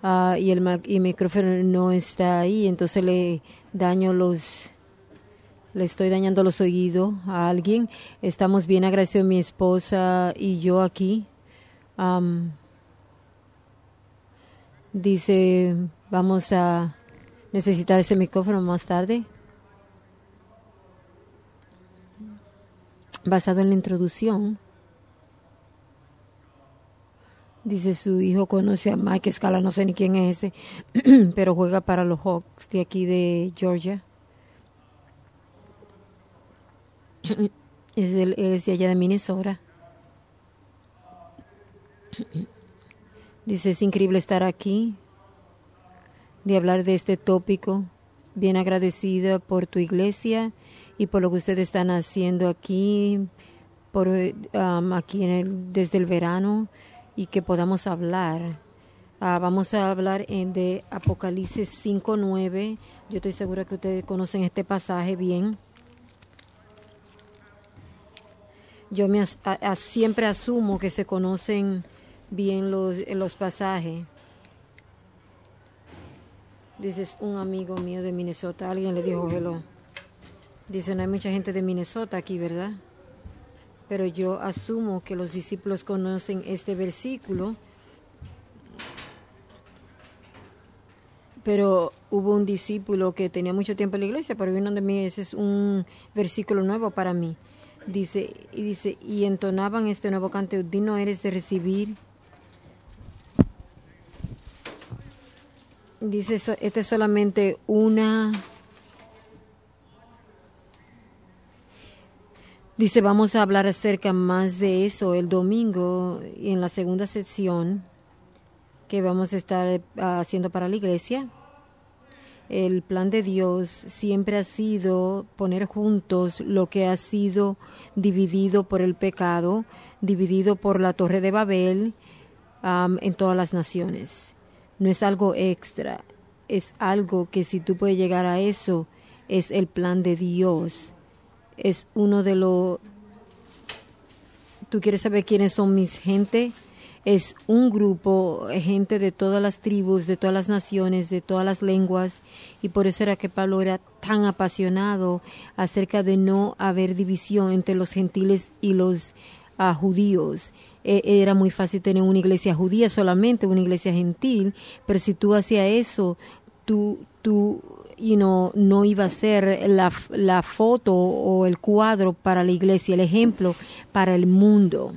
y el micrófono no está ahí, entonces le estoy dañando los oídos a alguien. Estamos bien agradecidos, mi esposa y yo aquí. Dice, vamos a necesitar ese micrófono más tarde. Basado en la introducción, dice su hijo conoce a Mike Scala, no sé ni quién es ese, pero juega para los Hawks de aquí de Georgia. Él es de allá de Minnesota. Dice, es increíble estar aquí, de hablar de este tópico. Bien agradecida por tu iglesia y por lo que ustedes están haciendo aquí, desde el verano, y que podamos hablar. Vamos a hablar de Apocalipsis 5:9. Yo estoy segura que ustedes conocen este pasaje bien. Yo siempre asumo que se conocen bien los pasajes. Dice, es un amigo mío de Minnesota. Alguien le dijo hello. Dice, no hay mucha gente de Minnesota aquí, ¿verdad? Pero yo asumo que los discípulos conocen este versículo. Pero hubo un discípulo que tenía mucho tiempo en la iglesia, pero vino de mí, ese es un versículo nuevo para mí. Dice, y entonaban este nuevo canto, digno eres de recibir. Dice, este es solamente una... Dice, vamos a hablar acerca más de eso el domingo en la segunda sección que vamos a estar haciendo para la iglesia. El plan de Dios siempre ha sido poner juntos lo que ha sido dividido por el pecado, dividido por la Torre de Babel en todas las naciones. No es algo extra, es algo que si tú puedes llegar a eso, es el plan de Dios. Es uno de los... ¿Tú quieres saber quiénes son mis gente? Es un grupo, gente de todas las tribus, de todas las naciones, de todas las lenguas, y por eso era que Pablo era tan apasionado acerca de no haber división entre los gentiles y los judíos. Era muy fácil tener una iglesia judía solamente, una iglesia gentil, pero si tú hacías eso, tú no iba a ser la foto o el cuadro para la iglesia, el ejemplo para el mundo.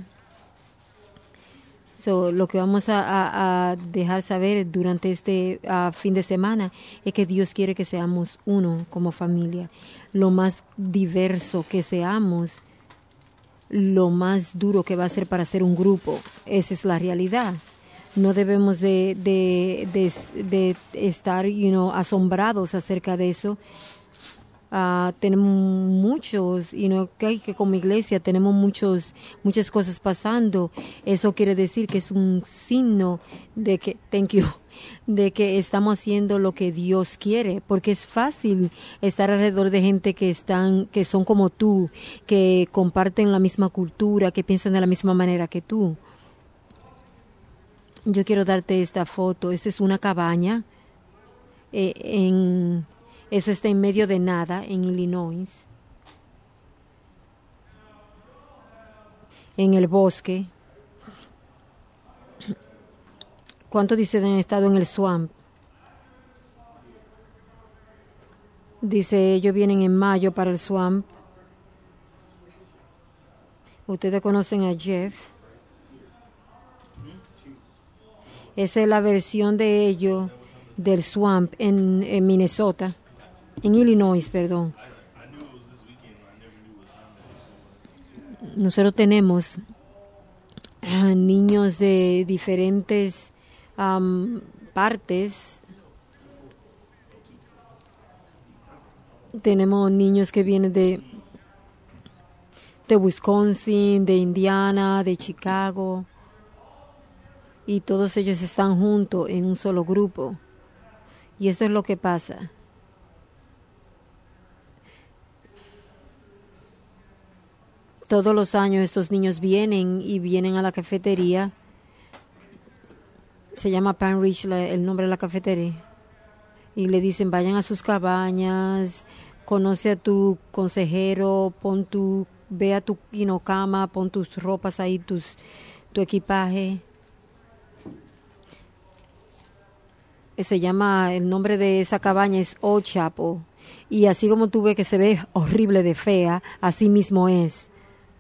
Lo que vamos a dejar saber durante este fin de semana es que Dios quiere que seamos uno como familia. Lo más diverso que seamos, lo más duro que va a ser para ser un grupo. Esa es la realidad. No debemos de estar asombrados acerca de eso. Tenemos muchos, que como iglesia tenemos muchas cosas pasando. Eso quiere decir que es un signo de que, de que estamos haciendo lo que Dios quiere, porque es fácil estar alrededor de gente que son como tú, que comparten la misma cultura, que piensan de la misma manera que tú. Yo quiero darte esta foto. Esta es una cabaña eso está en medio de nada, en Illinois, en el bosque. ¿Cuántos dicen han estado en el swamp? Dice, ellos vienen en mayo para el swamp. Ustedes conocen a Jeff. Esa es la versión de ellos del swamp en Minnesota. En Illinois, perdón. Nosotros tenemos niños de diferentes partes. Tenemos niños que vienen de Wisconsin, de Indiana, de Chicago. Y todos ellos están juntos en un solo grupo. Y esto es lo que pasa. Todos los años estos niños vienen a la cafetería se llama Pan Ridge el nombre de la cafetería, y le dicen vayan a sus cabañas, conoce a tu consejero, ve a tu cama, pon tus ropas ahí, tu equipaje. Se llama, el nombre de esa cabaña es Old Chapel, y así como tú ves que se ve horrible de fea, así mismo es.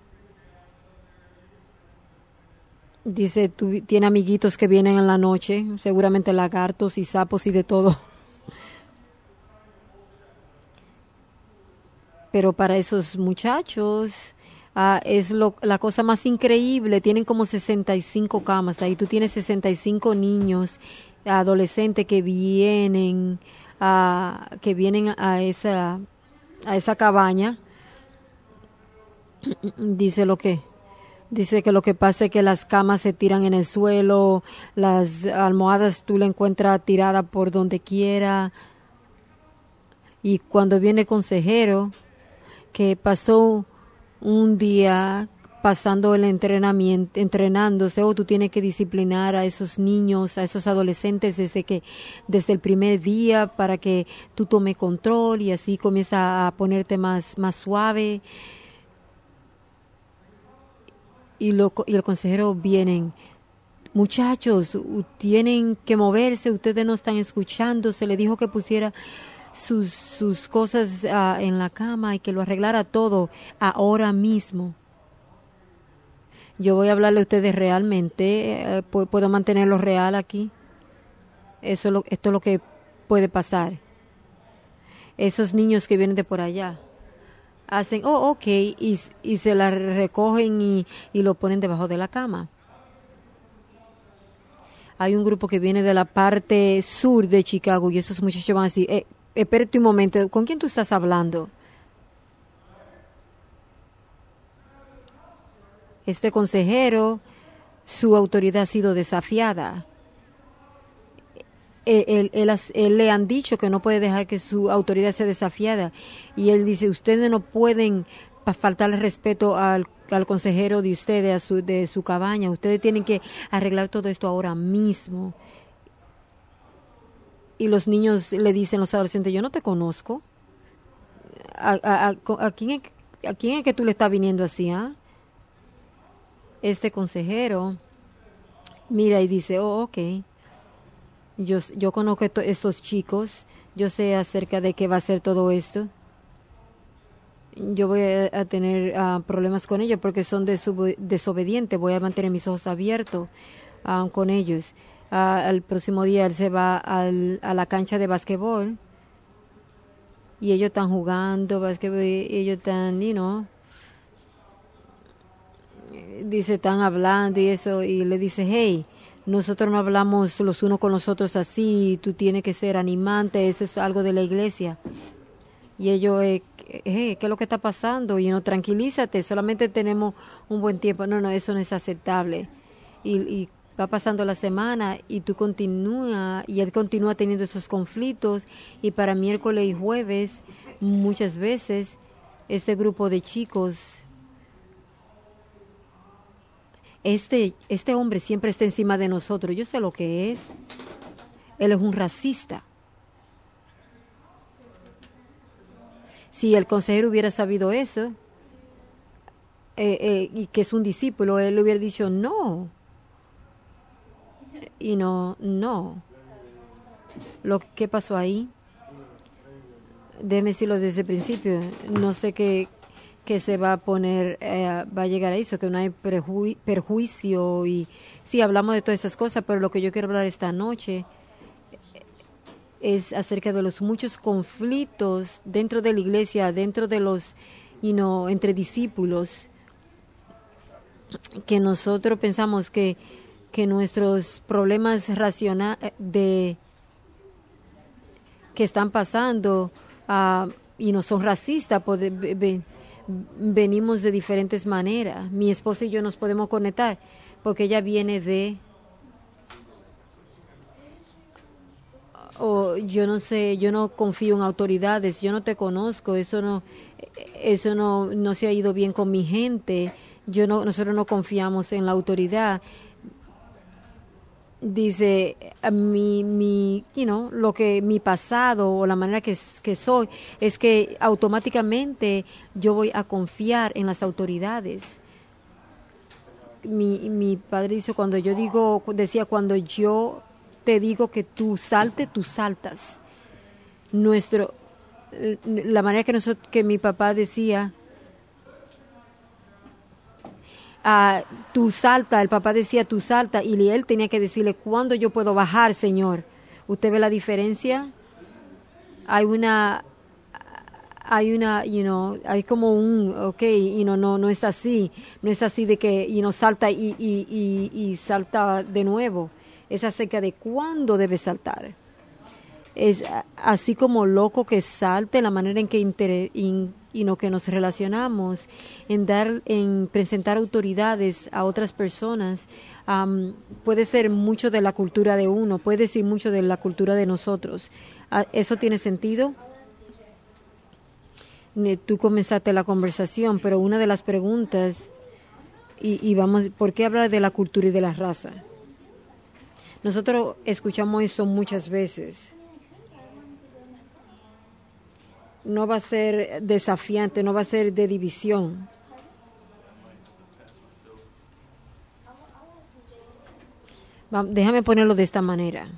Dice, tiene amiguitos que vienen en la noche, seguramente lagartos y sapos y de todo. Pero para esos muchachos es la cosa más increíble. Tienen como 65 camas ahí. Tú tienes 65 niños, adolescentes que vienen a esa cabaña. Dice que lo que pasa es que las camas se tiran en el suelo, las almohadas tú la encuentras tirada por donde quiera. Y cuando viene el consejero, que pasó un día pasando el entrenamiento, entrenándose, o tú tienes que disciplinar a esos niños, a esos adolescentes desde el primer día para que tú tomes control y así comienza a ponerte más suave. Y el consejero vienen, muchachos, tienen que moverse, ustedes no están escuchando, se le dijo que pusiera sus cosas en la cama y que lo arreglara todo ahora mismo. Yo voy a hablarle a ustedes realmente, puedo mantenerlo real aquí. Esto es lo que puede pasar. Esos niños que vienen de por allá hacen, ok, y se la recogen y lo ponen debajo de la cama. Hay un grupo que viene de la parte sur de Chicago y esos muchachos van a decir, espérate un momento, ¿con quién tú estás hablando? Este consejero, su autoridad ha sido desafiada. Él le han dicho que no puede dejar que su autoridad sea desafiada. Y él dice, ustedes no pueden faltarle respeto al consejero de ustedes, de su cabaña. Ustedes tienen que arreglar todo esto ahora mismo. Y los niños le dicen, los adolescentes, yo no te conozco. ¿A quién es que tú le estás viniendo así? Este consejero mira y dice, ok. Yo conozco estos chicos, yo sé acerca de qué va a ser todo esto. Yo voy a tener problemas con ellos porque son desobedientes. Voy a mantener mis ojos abiertos con ellos. Al próximo día él se va a la cancha de basquetbol y ellos están jugando basquetbol, ellos están, dice, están hablando y eso, y le dice, hey, nosotros no hablamos los unos con los otros así, tú tienes que ser animante, eso es algo de la iglesia. Y ellos, ¿qué es lo que está pasando? Y tranquilízate, solamente tenemos un buen tiempo. No, eso no es aceptable. Y va pasando la semana y él continúa teniendo esos conflictos, y para miércoles y jueves, muchas veces, este grupo de chicos, este hombre siempre está encima de nosotros. Yo sé lo que es. Él es un racista. Si el consejero hubiera sabido eso, y que es un discípulo, él le hubiera dicho no. Y no. ¿Qué pasó ahí? Déjeme decirlo desde el principio. No sé qué se va a poner, va a llegar a eso, que no hay perjuicio, y sí, hablamos de todas esas cosas, pero lo que yo quiero hablar esta noche es acerca de los muchos conflictos dentro de la iglesia, dentro de los, entre discípulos, que nosotros pensamos que nuestros problemas que están pasando y no son racistas, venimos de diferentes maneras. Mi esposa y yo nos podemos conectar porque ella viene yo no sé, yo no confío en autoridades, yo no te conozco, eso no se ha ido bien con mi gente, nosotros no confiamos en la autoridad. dice lo que mi pasado o la manera que soy es que automáticamente yo voy a confiar en las autoridades. Mi padre dice decía cuando yo te digo que tú saltas. La manera que mi papá decía, tú salta, el papá decía tú salta y él tenía que decirle ¿cuándo yo puedo bajar, señor? ¿Usted ve la diferencia? Hay hay como no es así, no es así de que salta y salta de nuevo. Es acerca de cuándo debe saltar. Es así como loco que salte, la manera en que que nos relacionamos, en presentar autoridades a otras personas, puede ser mucho de la cultura de uno, puede decir mucho de la cultura de nosotros. ¿Eso tiene sentido? Tú comenzaste la conversación, pero una de las preguntas, ¿por qué hablar de la cultura y de la raza? Nosotros escuchamos eso muchas veces. No va a ser desafiante, no va a ser de división. Déjame ponerlo de esta manera.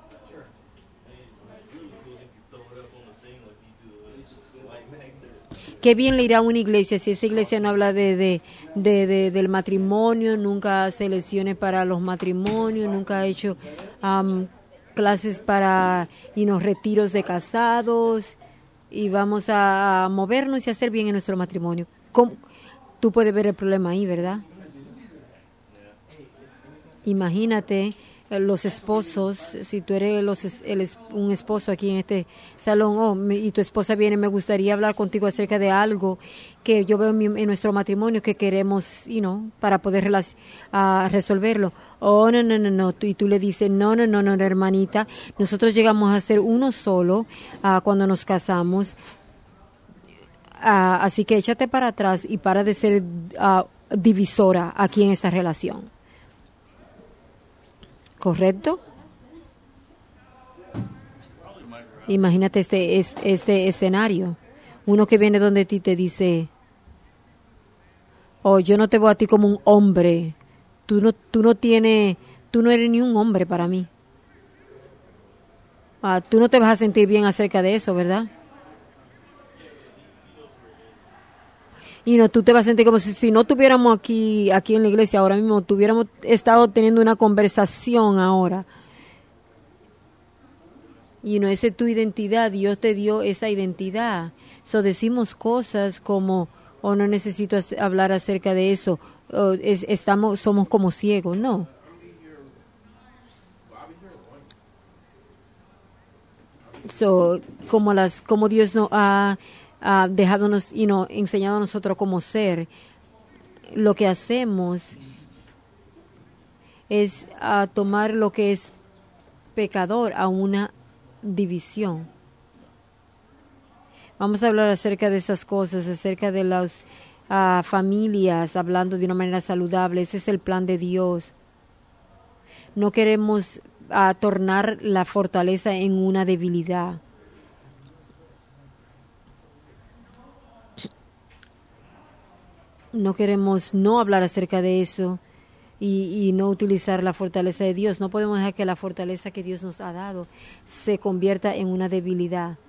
Qué bien le irá a una iglesia si esa iglesia no habla del matrimonio, nunca hace lecciones para los matrimonios, nunca ha hecho clases para retiros de casados, y vamos a movernos y hacer bien en nuestro matrimonio. Tú puedes ver el problema ahí, ¿verdad? Imagínate los esposos, si tú eres un esposo aquí en este salón, y tu esposa viene, me gustaría hablar contigo acerca de algo que yo veo en nuestro matrimonio que queremos, para poder resolverlo. No, y tú le dices, no, hermanita, nosotros llegamos a ser uno solo cuando nos casamos, así que échate para atrás y para de ser divisora aquí en esta relación. ¿Correcto? Imagínate este escenario. Uno que viene donde ti te dice, yo no te veo a ti como un hombre. Tú no eres ni un hombre para mí. Tú no te vas a sentir bien acerca de eso, ¿verdad? Tú te vas a sentir como si no tuviéramos aquí en la iglesia ahora mismo, tuviéramos estado teniendo una conversación ahora. Esa es tu identidad, Dios te dio esa identidad. Decimos cosas como, no necesito hablar acerca de eso, somos como ciegos, no. Como Dios nos ha dejándonos enseñado a nosotros como ser, lo que hacemos es tomar lo que es pecador a una división. Vamos a hablar acerca de esas cosas, acerca de las familias, hablando de una manera saludable. Ese es el plan de Dios. No queremos tornar la fortaleza en una debilidad. No queremos no hablar acerca de eso y no utilizar la fortaleza de Dios. No podemos dejar que la fortaleza que Dios nos ha dado se convierta en una debilidad.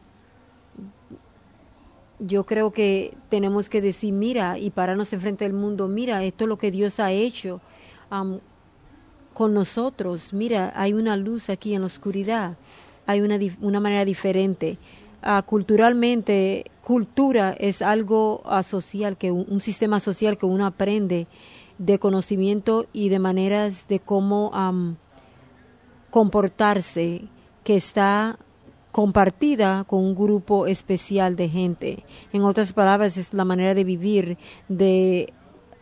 Yo creo que tenemos que decir, mira, y pararnos enfrente del mundo, mira, esto es lo que Dios ha hecho con nosotros. Mira, hay una luz aquí en la oscuridad. Hay una manera diferente. Culturalmente, cultura es algo social, un sistema social que uno aprende de conocimiento y de maneras de cómo comportarse, que está compartida con un grupo especial de gente. En otras palabras, es la manera de vivir de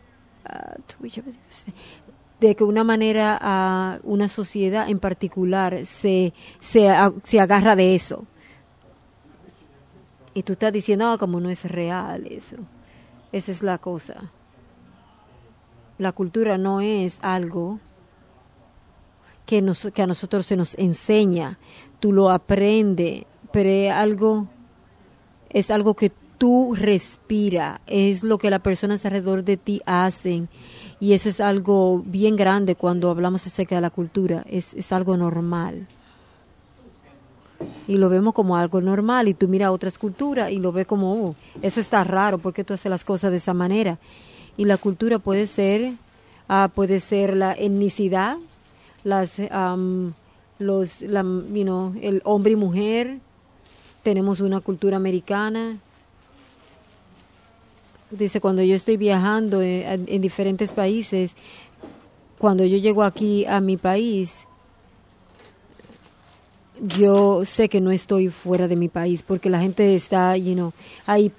que una manera, una sociedad en particular se agarra de eso. Y tú estás diciendo, como no es real eso. Esa es la cosa. La cultura no es algo que a nosotros se nos enseña. Tú lo aprendes, pero es algo que tú respiras, es lo que las personas alrededor de ti hacen. Y eso es algo bien grande cuando hablamos acerca de la cultura. Es algo normal. Y lo vemos como algo normal. Y tú miras otras culturas y lo ves como, eso está raro, ¿por qué tú haces las cosas de esa manera? Y la cultura puede ser la etnicidad, el hombre y mujer. Tenemos una cultura americana. Dice, cuando yo estoy viajando en diferentes países, cuando yo llego aquí a mi país, yo sé que no estoy fuera de mi país porque la gente está, ahí.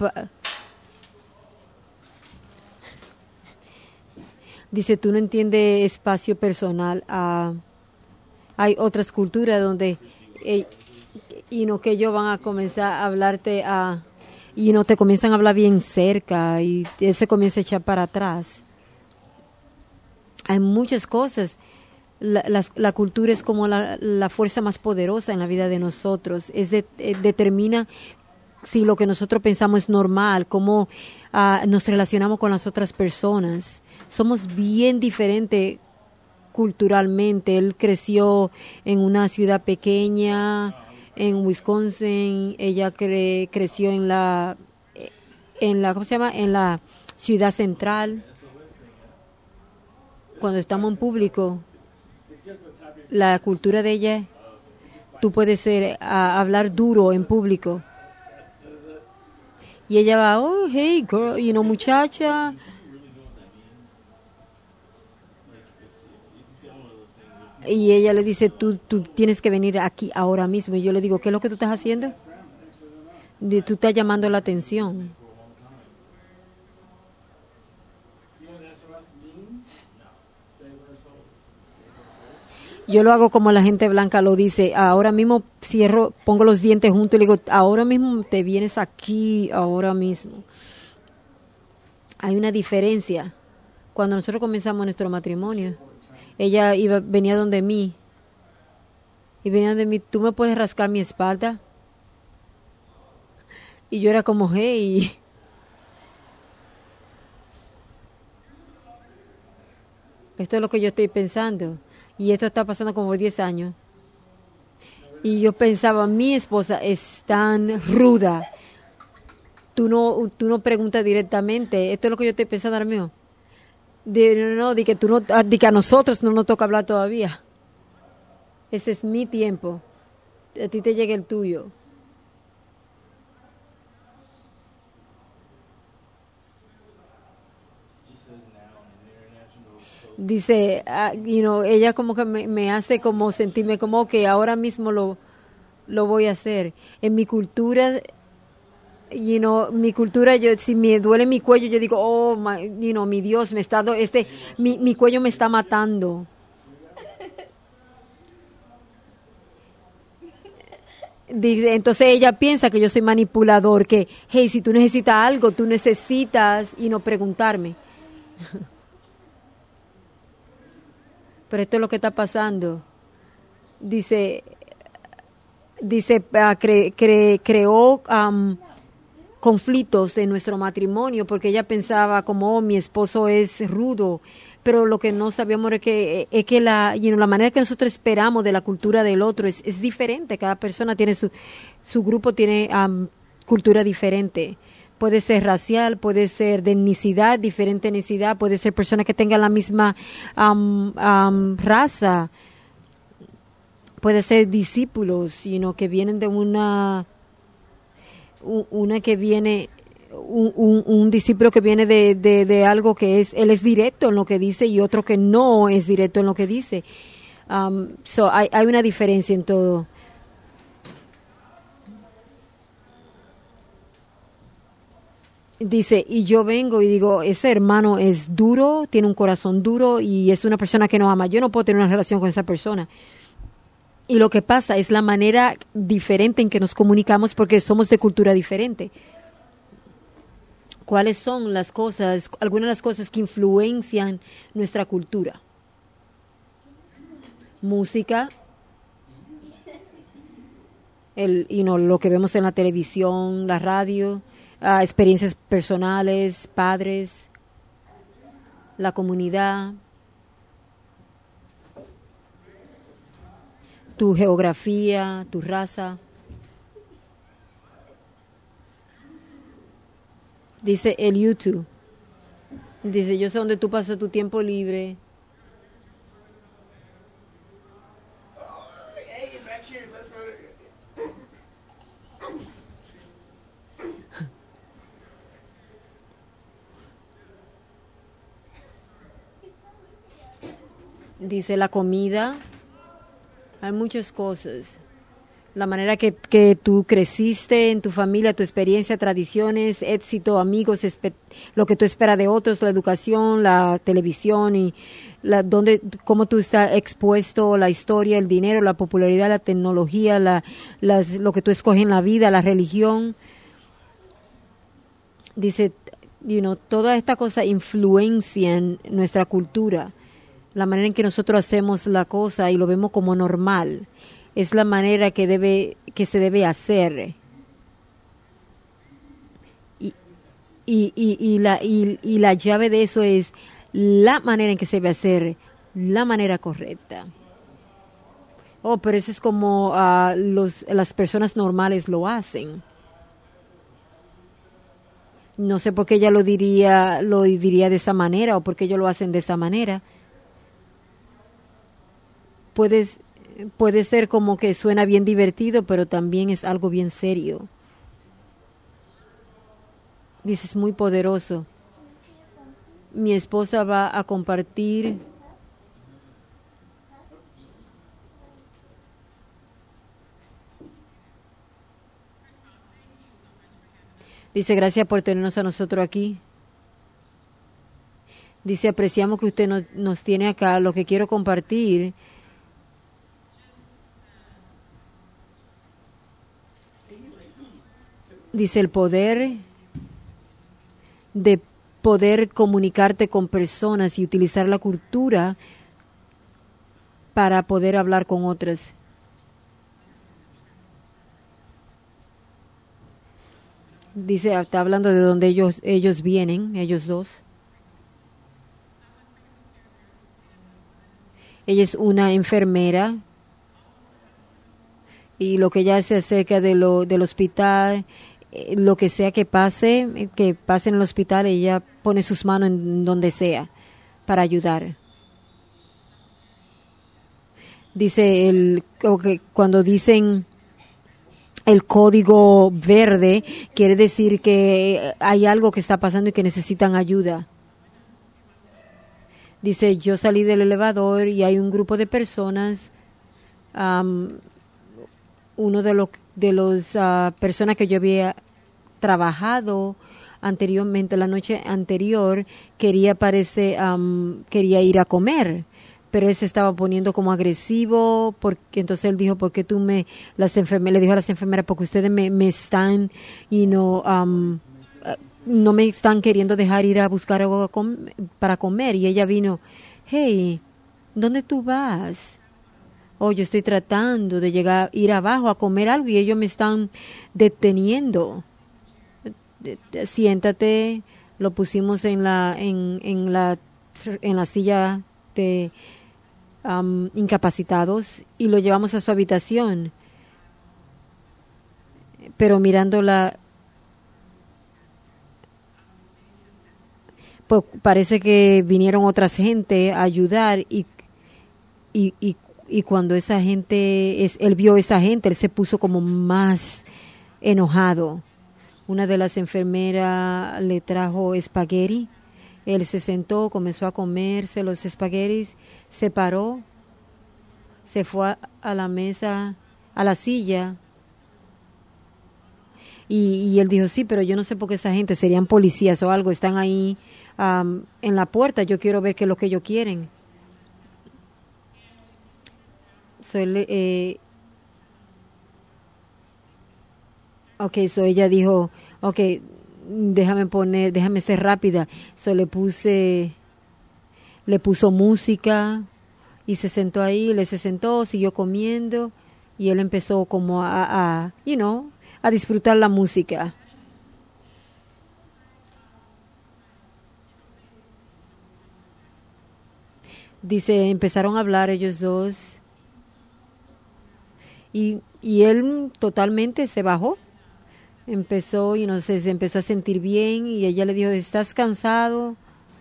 Dice, tú no entiendes espacio personal. Hay otras culturas donde, que ellos van a comenzar a hablarte te comienzan a hablar bien cerca y se comienza a echar para atrás. Hay muchas cosas. La cultura es como la fuerza más poderosa en la vida de nosotros. Determina si lo que nosotros pensamos es normal, cómo nos relacionamos con las otras personas. Somos bien diferentes culturalmente. Él creció en una ciudad pequeña, en Wisconsin. Ella creció en la ¿cómo se llama? En la ciudad central. Cuando estamos en público, la cultura de ella, tú puedes hablar duro en público. Y ella va, oh, hey, girl, muchacha. Y ella le dice, tú tienes que venir aquí ahora mismo. Y yo le digo, ¿qué es lo que tú estás haciendo? Tú estás llamando la atención. Yo lo hago como la gente blanca lo dice. Ahora mismo pongo los dientes juntos y le digo, ahora mismo te vienes aquí, ahora mismo. Hay una diferencia. Cuando nosotros comenzamos nuestro matrimonio, ella venía donde mí. Y venía donde mí, ¿tú me puedes rascar mi espalda? Y yo era como, hey. Esto es lo que yo estoy pensando. Y esto está pasando como 10 años. Y yo pensaba, mi esposa es tan ruda. Tú no preguntas directamente. Esto es lo que yo estoy pensando ahora mismo. De que a nosotros no nos toca hablar todavía. Ese es mi tiempo. A ti te llega el tuyo. Dice, ella como que me hace como sentirme como que ahora mismo lo voy a hacer. En mi cultura, si me duele mi cuello, yo digo, oh, mi Dios, mi cuello me está matando. Dice, entonces ella piensa que yo soy manipulador, que, hey, si tú necesitas algo, tú necesitas preguntarme. Pero esto es lo que está pasando. Dice, creó conflictos en nuestro matrimonio porque ella pensaba como, mi esposo es rudo, pero lo que no sabíamos es que la manera que nosotros esperamos de la cultura del otro es diferente. Cada persona tiene su grupo tiene cultura diferente. Puede ser racial, puede ser de etnicidad, diferente etnicidad, puede ser personas que tengan la misma raza, puede ser discípulos, que vienen de un discípulo que viene de algo que él es directo en lo que dice y otro que no es directo en lo que dice. Hay una diferencia en todo. Dice, y yo vengo y digo, ese hermano es duro, tiene un corazón duro y es una persona que nos ama. Yo no puedo tener una relación con esa persona. Y lo que pasa es la manera diferente en que nos comunicamos porque somos de cultura diferente. ¿Cuáles son algunas de las cosas que influencian nuestra cultura? música, lo que vemos en la televisión, la radio, experiencias personales, padres, la comunidad, tu geografía, tu raza. Dice el YouTube. Dice, yo sé dónde tú pasas tu tiempo libre. Dice la comida. Hay muchas cosas. La manera que tú creciste en tu familia, tu experiencia, tradiciones, éxito, amigos, lo que tú esperas de otros, la educación, la televisión y cómo tú estás expuesto, la historia, el dinero, la popularidad, la tecnología, lo que tú escoges en la vida, la religión. Dice, toda esta cosa influencian nuestra cultura, la manera en que nosotros hacemos la cosa y lo vemos como normal. Es la manera que se debe hacer. Y la llave de eso es la manera en que se debe hacer, la manera correcta. Oh, pero eso es como las personas normales lo hacen. No sé por qué ella lo diría de esa manera o por qué ellos lo hacen de esa manera. Puede ser como que suena bien divertido, pero también es algo bien serio. Dice, es muy poderoso. Mi esposa va a compartir Dice, gracias por tenernos a nosotros aquí. Dice, apreciamos que usted nos tiene acá. Lo que quiero compartir dice, el poder de poder comunicarte con personas y utilizar la cultura para poder hablar con otras. Dice, está hablando de donde ellos vienen, ellos dos. Ella es una enfermera y lo que ella hace acerca del hospital, lo que sea que pase en el hospital, ella pone sus manos en donde sea para ayudar. Dice, cuando dicen el código verde, quiere decir que hay algo que está pasando y que necesitan ayuda. Dice, yo salí del elevador y hay un grupo de personas, uno de los personas que yo había trabajado anteriormente, la noche anterior, quería ir a comer, pero él se estaba poniendo como agresivo, porque entonces él dijo, ¿por qué le dijo a las enfermeras, porque ustedes me están, no me están queriendo dejar ir a buscar algo para comer? Y ella vino, hey, ¿dónde tú vas? Oh, yo estoy tratando de ir abajo a comer algo y ellos me están deteniendo. Siéntate. Lo pusimos en la silla de incapacitados y lo llevamos a su habitación. Pero mirándola, pues parece que vinieron otras gente a ayudar y cuando él vio a esa gente, él se puso como más enojado. Una de las enfermeras le trajo espagueti. Él se sentó, comenzó a comerse los espaguetis, se paró, se fue a la mesa, a la silla. Y él dijo, sí, pero yo no sé por qué esa gente, serían policías o algo, están ahí en la puerta, yo quiero ver qué es lo que ellos quieren. So ella dijo, déjame ser rápida. So le puso música Y se sentó ahí, se sentó, siguió comiendo y él empezó como a disfrutar la música. Dice, empezaron a hablar ellos dos y él totalmente se bajó. Empezó y se empezó a sentir bien y ella le dijo, ¿estás cansado?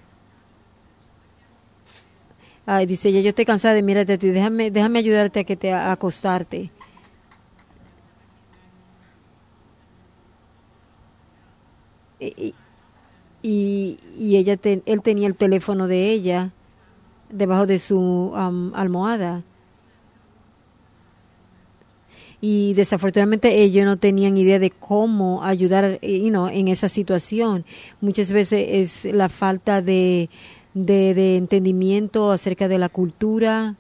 Ay, dice, ya yo estoy cansada de mirarte a ti, déjame ayudarte a acostarte. Y, él tenía el teléfono de ella debajo de su almohada. Y desafortunadamente ellos no tenían idea de cómo ayudar en esa situación. Muchas veces es la falta de entendimiento acerca de la cultura.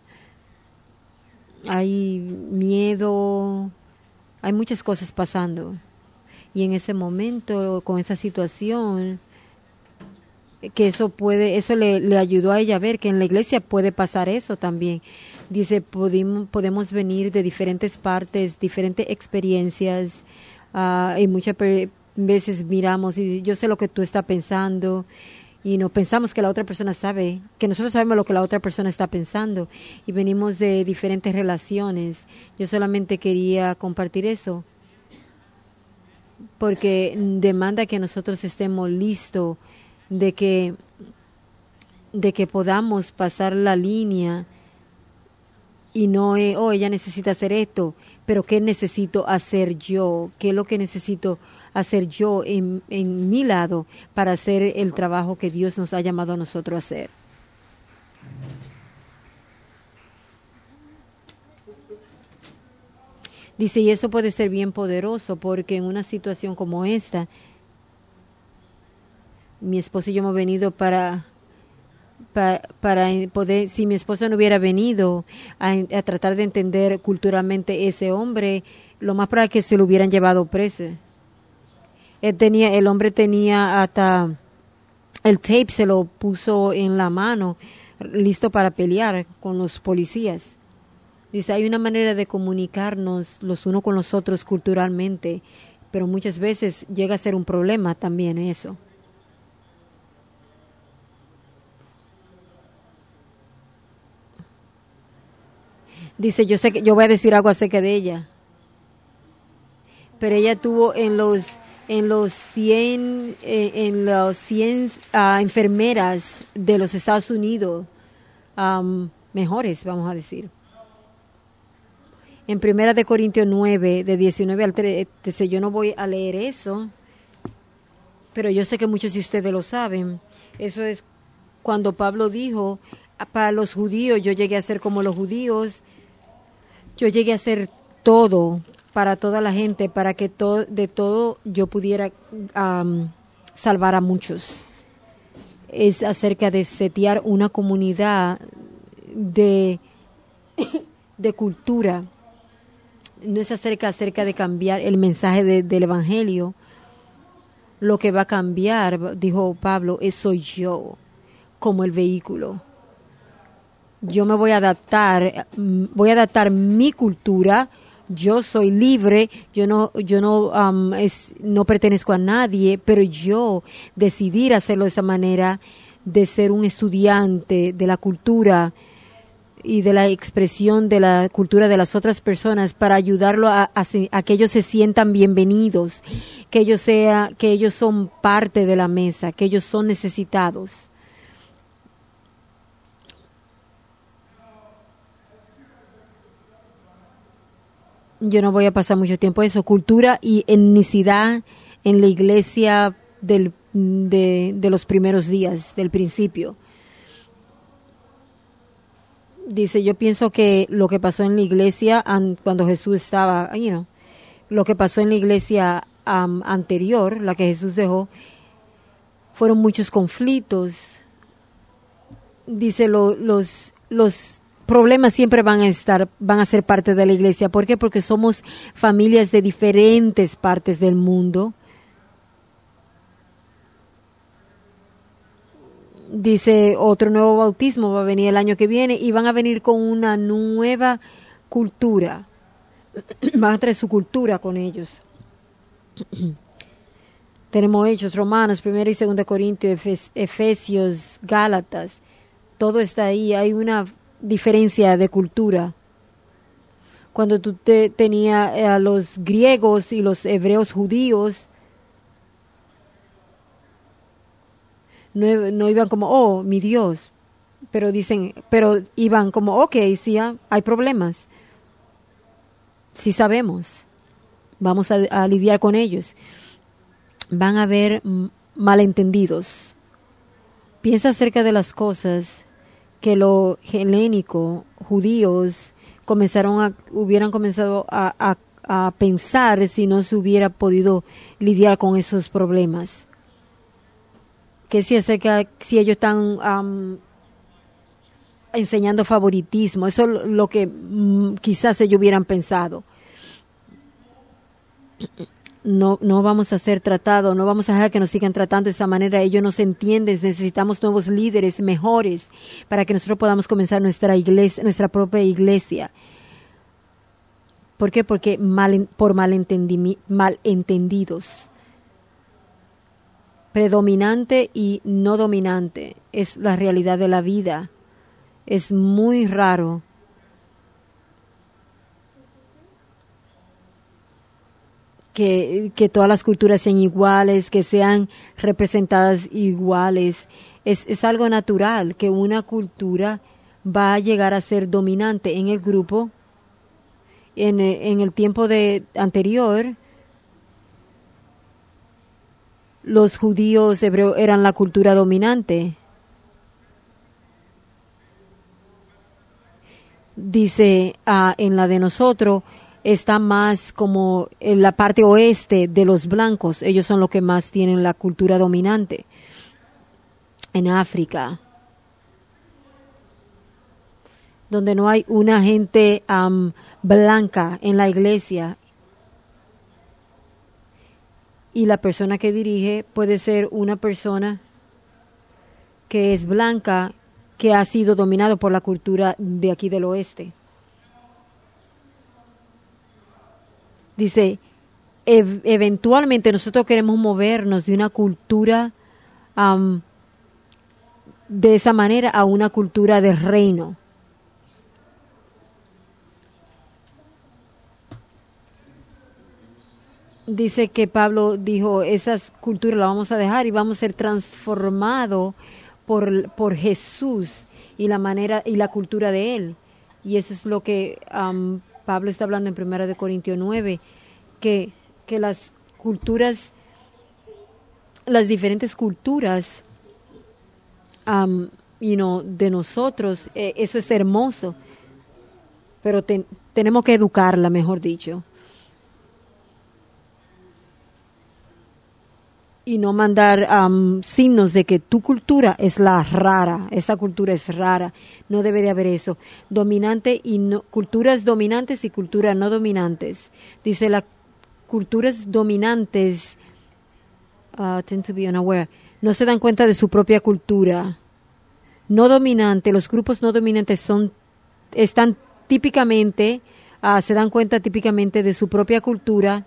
Hay miedo, hay muchas cosas pasando. Y en ese momento, con esa situación, que eso le ayudó a ella a ver que en la iglesia puede pasar eso también. Dice, podemos venir de diferentes partes, diferentes experiencias, y muchas veces miramos y yo sé lo que tú estás pensando y no pensamos que la otra persona sabe, que nosotros sabemos lo que la otra persona está pensando y venimos de diferentes relaciones. Yo solamente quería compartir eso porque demanda que nosotros estemos listos de que podamos pasar la línea y no ella necesita hacer esto, pero ¿qué necesito hacer yo? ¿Qué es lo que necesito hacer yo en mi lado para hacer el trabajo que Dios nos ha llamado a nosotros a hacer? Dice, y eso puede ser bien poderoso porque en una situación como esta, mi esposo y yo hemos venido para poder, si mi esposo no hubiera venido a tratar de entender culturalmente ese hombre, lo más probable es que se lo hubieran llevado preso. El hombre tenía hasta el tape, se lo puso en la mano, listo para pelear con los policías. Dice, hay una manera de comunicarnos los unos con los otros culturalmente, pero muchas veces llega a ser un problema también eso. Dice, yo sé que yo voy a decir algo acerca de ella. Pero ella tuvo en los 100 enfermeras de los Estados Unidos mejores, vamos a decir. En 1 de Corintios 9, de 19 al 13, yo no voy a leer eso, pero yo sé que muchos de ustedes lo saben. Eso es cuando Pablo dijo, para los judíos yo llegué a ser como los judíos, yo llegué a ser todo para toda la gente, para que de todo yo pudiera salvar a muchos. Es acerca de setear una comunidad de cultura. No es acerca de cambiar el mensaje del Evangelio. Lo que va a cambiar, dijo Pablo, soy yo como el vehículo. Yo me voy a adaptar mi cultura. Yo soy libre, yo no pertenezco a nadie, pero yo decidí hacerlo de esa manera, de ser un estudiante de la cultura y de la expresión de la cultura de las otras personas para ayudarlo a que ellos se sientan bienvenidos, que ellos son parte de la mesa, que ellos son necesitados. Yo no voy a pasar mucho tiempo en eso. Cultura y etnicidad en la iglesia de los primeros días, del principio. Dice, yo pienso que lo que pasó en la iglesia cuando Jesús estaba, lo que pasó en la iglesia anterior, la que Jesús dejó, fueron muchos conflictos. Dice, los problemas siempre van a ser parte de la iglesia. ¿Por qué? Porque somos familias de diferentes partes del mundo. Dice, otro nuevo bautismo va a venir el año que viene y van a venir con una nueva cultura. Van a traer su cultura con ellos. Tenemos Hechos, Romanos, 1 y 2 Corintios, Efesios, Gálatas. Todo está ahí. Hay una diferencia de cultura. Cuando tú tenías a los griegos y los hebreos judíos, no iban como, oh, mi Dios. Pero iban como, ok, sí, hay problemas. Sí sabemos. Vamos a lidiar con ellos. Van a haber malentendidos. Piensa acerca de las cosas que los helénicos, judíos, hubieran comenzado a pensar si no se hubiera podido lidiar con esos problemas. Que si ellos están enseñando favoritismo, eso es lo que quizás ellos hubieran pensado. No vamos a ser tratados, no vamos a dejar que nos sigan tratando de esa manera. Ellos nos entienden, necesitamos nuevos líderes mejores para que nosotros podamos comenzar nuestra iglesia, nuestra propia iglesia. ¿Por qué? Porque por malentendidos. Predominante y no dominante es la realidad de la vida. Es muy raro que todas las culturas sean iguales, que sean representadas iguales. Es algo natural que una cultura va a llegar a ser dominante en el grupo. En el tiempo anterior, los judíos hebreos eran la cultura dominante. Dice, en la de nosotros, está más como en la parte oeste de los blancos. Ellos son los que más tienen la cultura dominante. En África, donde no hay una gente blanca en la iglesia, y la persona que dirige puede ser una persona que es blanca, que ha sido dominado por la cultura de aquí del oeste. Dice, eventualmente nosotros queremos movernos de una cultura de esa manera a una cultura de reino. Dice que Pablo dijo, esas culturas las vamos a dejar y vamos a ser transformados por Jesús y la manera y la cultura de él. Y eso es lo que Pablo está hablando en 1 Corintios 9, que las culturas, las diferentes culturas de nosotros, eso es hermoso, pero tenemos que educarla, mejor dicho. Y no mandar signos de que tu cultura es la rara, esa cultura es rara. No debe de haber eso. Dominante y no, culturas dominantes y culturas no dominantes. Dice, las culturas dominantes tend to be unaware. No se dan cuenta de su propia cultura. No dominante, los grupos no dominantes están típicamente, se dan cuenta típicamente de su propia cultura.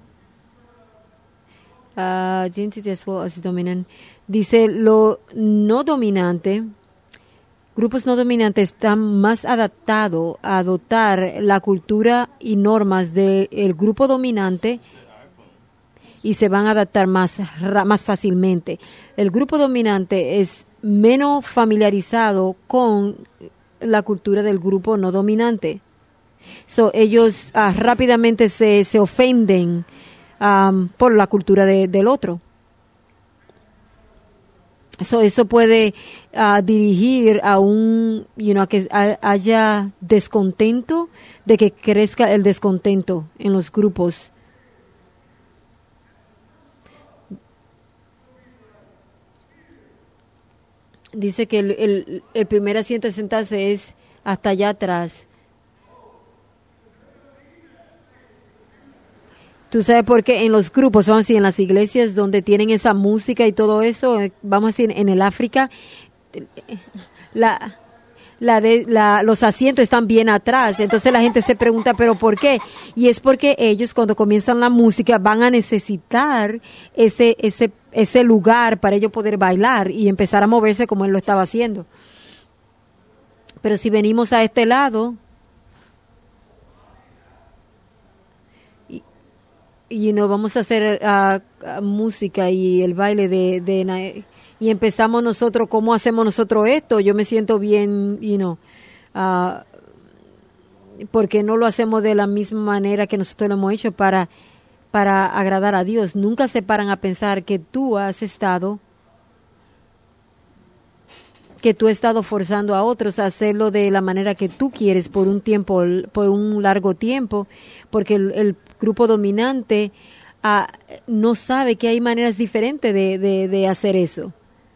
Dice, lo no dominante, grupos no dominantes están más adaptados a adoptar la cultura y normas del grupo dominante y se van a adaptar más fácilmente. El grupo dominante es menos familiarizado con la cultura del grupo no dominante. Ellos rápidamente se ofenden por la cultura del otro. Eso puede dirigir a a que haya descontento, de que crezca el descontento en los grupos. Dice que el primer asiento de sentarse es hasta allá atrás. Tú sabes por qué en los grupos, vamos a decir, en las iglesias donde tienen esa música y todo eso, vamos a decir, en el África, la, los asientos están bien atrás. Entonces la gente se pregunta, ¿pero por qué? Y es porque ellos cuando comienzan la música van a necesitar ese lugar para ellos poder bailar y empezar a moverse como él lo estaba haciendo. Pero si venimos a este lado y no vamos a hacer música y el baile y empezamos nosotros, ¿cómo hacemos nosotros esto? Yo me siento bien, porque no lo hacemos de la misma manera que nosotros lo hemos hecho para agradar a Dios. Nunca se paran a pensar que tú has estado forzando a otros a hacerlo de la manera que tú quieres por un largo tiempo, porque el grupo dominante no sabe que hay maneras diferentes de hacer eso.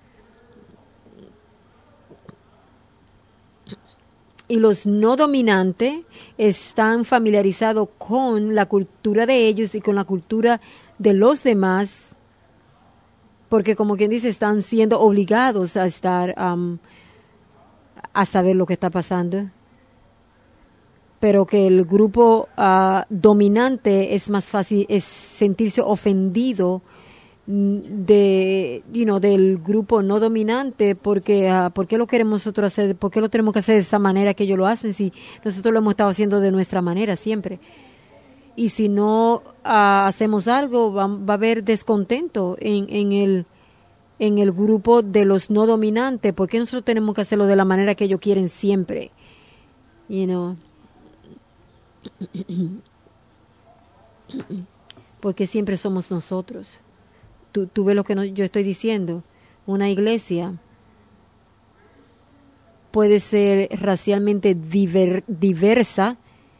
Y los no dominantes están familiarizados con la cultura de ellos y con la cultura de los demás, porque como quien dice, están siendo obligados a estar, a saber lo que está pasando. Pero que el grupo dominante es más fácil, es sentirse ofendido del grupo no dominante, porque ¿por qué lo queremos nosotros hacer? ¿Por qué lo tenemos que hacer de esa manera que ellos lo hacen si nosotros lo hemos estado haciendo de nuestra manera siempre? Y si no hacemos algo, va a haber descontento en el grupo de los no dominantes. ¿Por qué nosotros tenemos que hacerlo de la manera que ellos quieren siempre? Porque siempre somos nosotros. Tú ves lo que yo estoy diciendo. Una iglesia puede ser racialmente diversa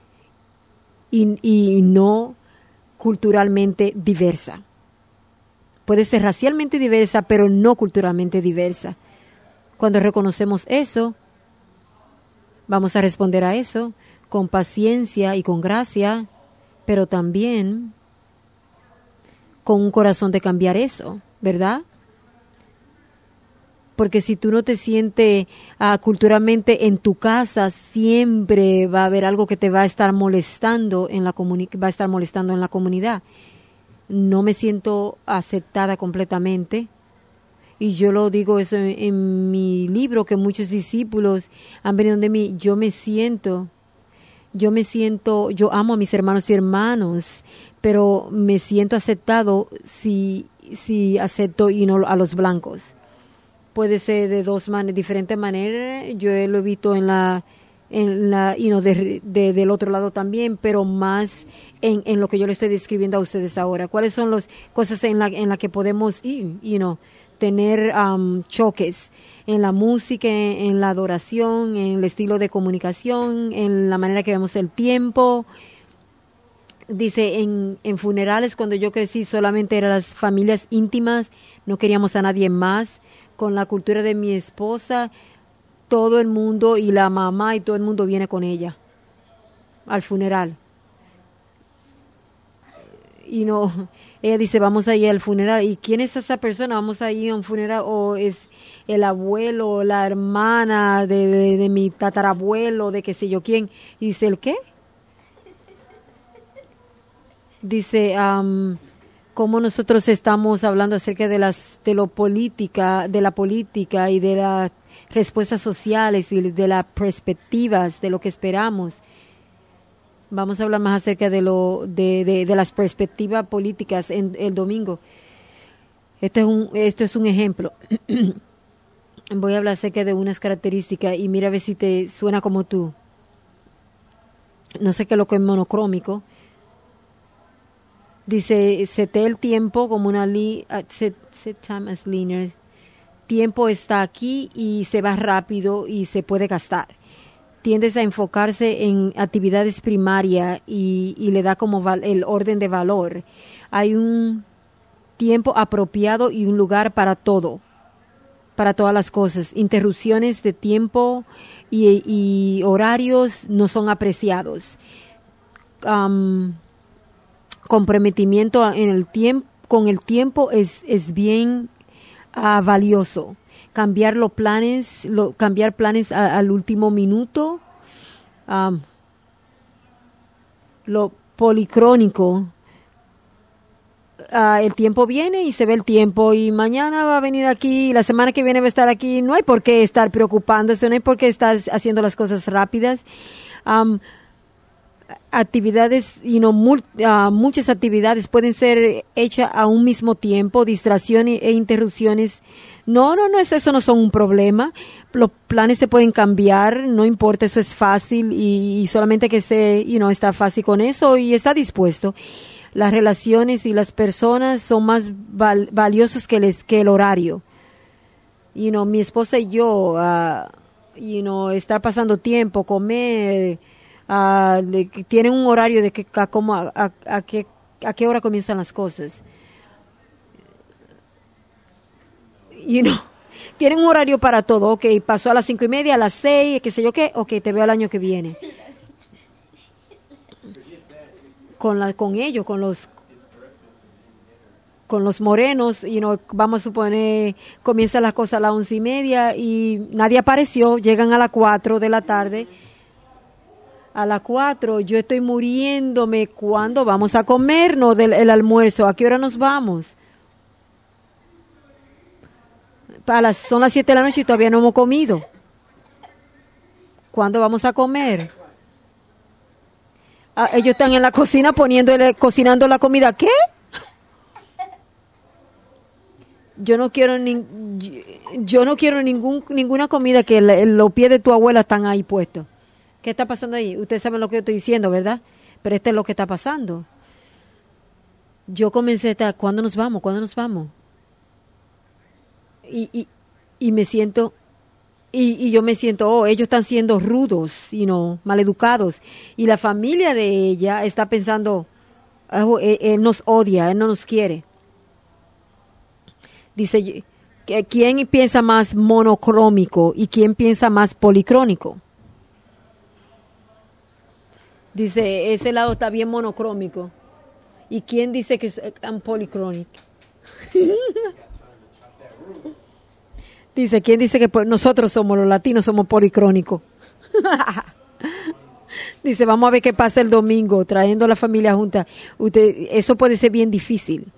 y no culturalmente diversa. Puede ser racialmente diversa, pero no culturalmente diversa. Cuando reconocemos eso, vamos a responder a eso con paciencia y con gracia, pero también con un corazón de cambiar eso, ¿verdad? Porque si tú no te sientes culturalmente en tu casa, siempre va a haber algo que te va a estar molestando en la comunidad. No me siento aceptada completamente. Y yo lo digo eso en mi libro, que muchos discípulos han venido de mí. Yo amo a mis hermanos y hermanas, pero me siento aceptado si acepto a los blancos. Puede ser de diferentes maneras. Yo lo he visto del otro lado también, pero más en lo que yo le estoy describiendo a ustedes ahora. ¿Cuáles son las cosas en la que podemos tener choques? En la música, en la adoración, en el estilo de comunicación, en la manera que vemos el tiempo. Dice, en funerales, cuando yo crecí, solamente eran las familias íntimas, no queríamos a nadie más. Con la cultura de mi esposa, todo el mundo y la mamá y todo el mundo viene con ella al funeral. Ella dice, vamos a ir al funeral. ¿Y quién es esa persona? Vamos a ir a un funeral. O es el abuelo, la hermana de mi tatarabuelo, de qué sé yo quién. Y dice, ¿el qué? Dice, cómo nosotros estamos hablando acerca de la política y de las respuestas sociales y de las perspectivas de lo que esperamos. Vamos a hablar más acerca de las perspectivas políticas el domingo. Esto es un ejemplo. Voy a hablar acerca de unas características y mira a ver si te suena como tú. No sé qué es lo que es monocrómico. Dice, set el tiempo como set time as linear. Tiempo está aquí y se va rápido y se puede gastar. Tiendes a enfocarse en actividades primarias y le da como el orden de valor. Hay un tiempo apropiado y un lugar para todo, para todas las cosas. Interrupciones de tiempo y horarios no son apreciados. Comprometimiento con el tiempo es bien valioso. cambiar los planes, cambiar planes al último minuto. Lo policrónico. El tiempo viene y se ve el tiempo y mañana va a venir aquí, la semana que viene va a estar aquí. No hay por qué estar preocupándose, no hay por qué estar haciendo las cosas rápidas. Actividades, muchas actividades pueden ser hechas a un mismo tiempo, distracciones e interrupciones. No, eso no son un problema. Los planes se pueden cambiar, no importa, eso es fácil y solamente que está fácil con eso y está dispuesto. Las relaciones y las personas son más valiosos que el horario. Mi esposa y yo, estar pasando tiempo, comer, tienen un horario de a qué hora comienzan las cosas. Tienen un horario para todo. Ok, pasó a las 5:30, a las 6, qué sé yo qué. Ok, te veo el año que viene. Con ellos, con los morenos, vamos a suponer, comienza las cosas a las 11:30 y nadie apareció, llegan a las 4 de la tarde. A las 4, yo estoy muriéndome. ¿Cuándo vamos a comernos el almuerzo? ¿A qué hora nos vamos? Son las 7 de la noche y todavía no hemos comido. ¿Cuándo vamos a comer? Ellos están en la cocina cocinando la comida. ¿Qué? Yo no quiero ninguna comida que los pies de tu abuela están ahí puestos. ¿Qué está pasando ahí? Ustedes saben lo que yo estoy diciendo, ¿verdad? Pero esto es lo que está pasando. Yo comencé ¿cuándo nos vamos? ¿Cuándo nos vamos? Y me siento, y yo me siento, ellos están siendo rudos, maleducados. Y la familia de ella está pensando, él nos odia, él no nos quiere. Dice, ¿quién piensa más monocrómico y quién piensa más policrónico? Dice, ese lado está bien monocrómico. ¿Y quién dice que es policrónico? Dice, ¿quién dice que nosotros somos los latinos, somos policrónicos? Dice, vamos a ver qué pasa el domingo, trayendo a la familia junta. Eso puede ser bien difícil.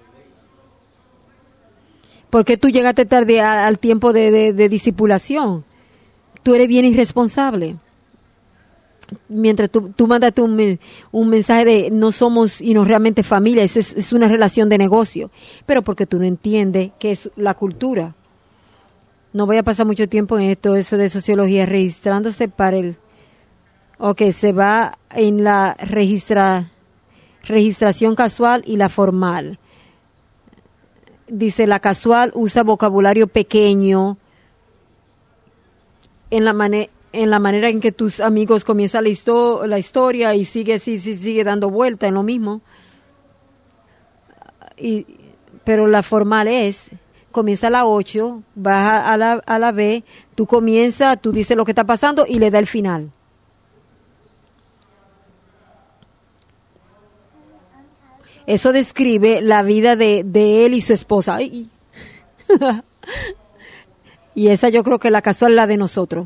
¿Por qué tú llegaste tarde al tiempo de discipulación? Tú eres bien irresponsable. Mientras tú mandaste un mensaje de no somos realmente familia, es una relación de negocio. Pero porque tú no entiendes qué es la cultura. No voy a pasar mucho tiempo en eso de sociología, registrándose para se va en la registración casual y la formal. Dice, la casual usa vocabulario pequeño en la manera en que tus amigos comienzan la historia y sigue dando vuelta en lo mismo. Pero la formal comienza a las 8, baja a la B, tú dices lo que está pasando y le da el final. Eso describe la vida de él y su esposa. Ay. Y esa yo creo que la casual es la de nosotros.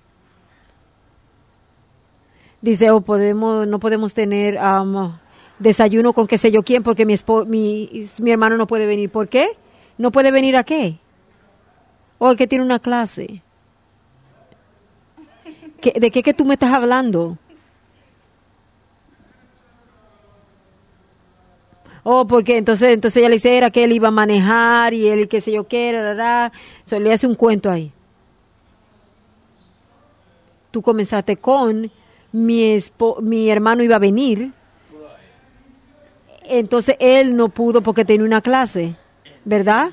Dice, no podemos tener desayuno con qué sé yo quién porque mi hermano no puede venir. ¿Por qué? ¿No puede venir a qué? ¿O que tiene una clase? ¿De qué que tú me estás hablando? Porque entonces ella le dice, era que él iba a manejar y él qué sé yo qué, le hace un cuento ahí. Tú comenzaste con mi hermano iba a venir, entonces él no pudo porque tenía una clase, ¿verdad?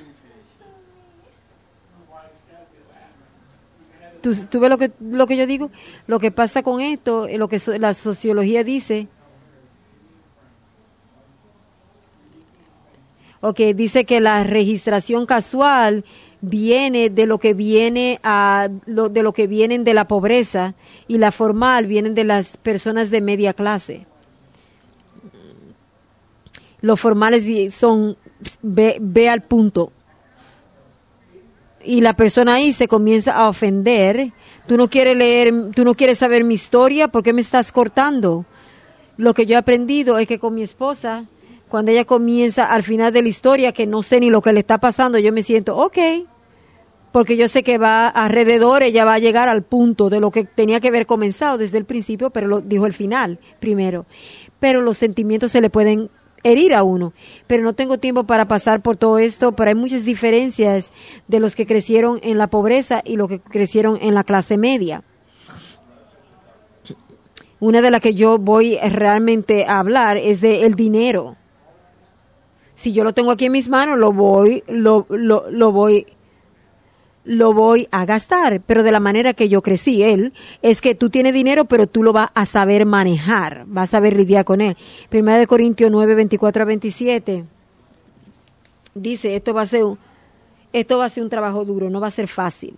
¿Tú ves lo que yo digo? Lo que pasa con esto, lo que la sociología dice, dice que la registración casual viene de lo que vienen de la pobreza y la formal vienen de las personas de media clase. Los formales son ve al punto. y la persona ahí se comienza a ofender. Tú no quieres leer, tú no quieres saber mi historia, ¿por qué me estás cortando? Lo que yo he aprendido es que con mi esposa, cuando ella comienza al final de la historia, que no sé ni lo que le está pasando, yo me siento, ok, porque yo sé que va alrededor, ella va a llegar al punto de lo que tenía que haber comenzado desde el principio, pero lo dijo el final primero. Pero los sentimientos se le pueden herir a uno. Pero no tengo tiempo para pasar por todo esto, pero hay muchas diferencias de los que crecieron en la pobreza y los que crecieron en la clase media. Una de las que yo voy realmente a hablar es de el dinero. Si yo lo tengo aquí en mis manos, lo voy a gastar, pero de la manera que yo crecí, es que tú tienes dinero, pero tú lo vas a saber manejar, vas a saber lidiar con él. 1 Corintios 9, 24 a 27, dice, esto va a ser un trabajo duro, no va a ser fácil.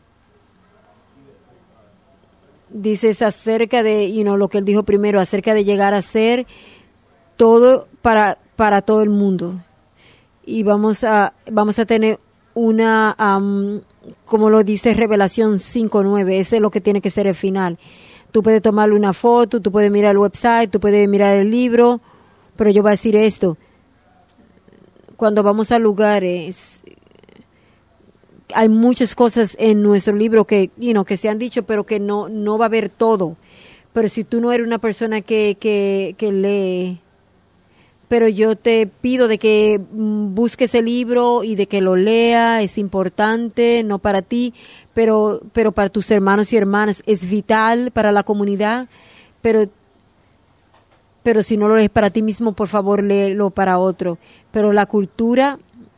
Dice, es acerca de, lo que él dijo primero, acerca de llegar a ser todo para todo el mundo. Y vamos a tener una, como lo dice Revelación 5:9, ese es lo que tiene que ser el final. Tú puedes tomarle una foto, tú puedes mirar el website, tú puedes mirar el libro, pero yo voy a decir esto. Cuando vamos a lugares, hay muchas cosas en nuestro libro que se han dicho, pero que no va a haber todo. Pero si tú no eres una persona que lee, pero yo te pido de que busques el libro y de que lo lea, es importante, no para ti, pero para tus hermanos y hermanas, es vital para la comunidad, pero si no lo lees para ti mismo, por favor, léelo para otro. Pero la cultura